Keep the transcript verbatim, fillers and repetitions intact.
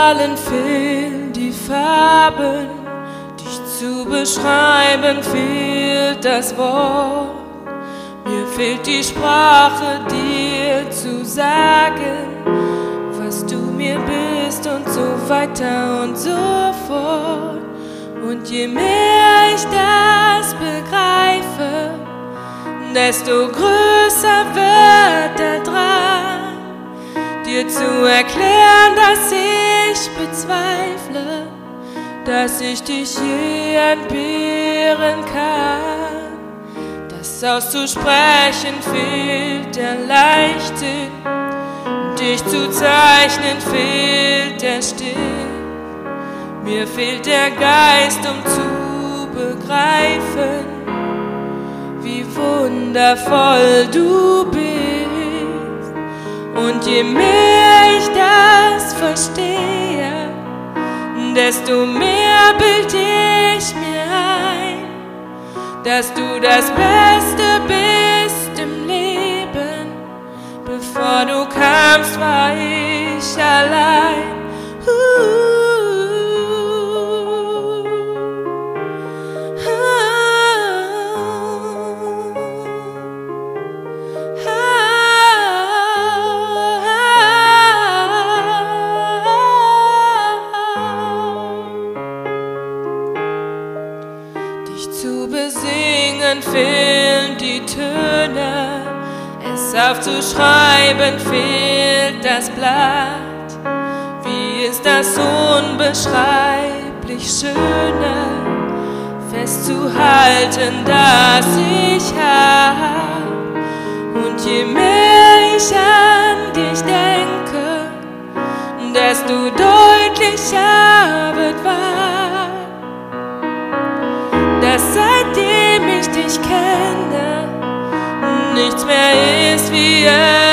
Zahlen fehlen die Farben, dich zu beschreiben fehlt das Wort. Mir fehlt die Sprache, dir zu sagen, was du mir bist und so weiter und so fort. Und je mehr ich das begreife, desto größer wird der Drang, dir zu erklären, dass ich bezweifle, dass ich dich je entbehren kann. Das auszusprechen fehlt der Leichtsinn, dich zu zeichnen fehlt der Stift. Mir fehlt der Geist, um zu begreifen, wie wundervoll du bist. Und je mehr ich das verstehe, desto mehr bild ich mir ein, dass du das Beste bist im Leben. Bevor du kamst, war ich allein. Uh. Zu besingen fehlen die Töne, es aufzuschreiben fehlt das Blatt. Wie ist das unbeschreiblich Schöne, festzuhalten, dass ich hab. Und je mehr ich an dich denke, desto deutlicher wird wahr, dass seitdem ich dich kenne, nichts mehr ist wie es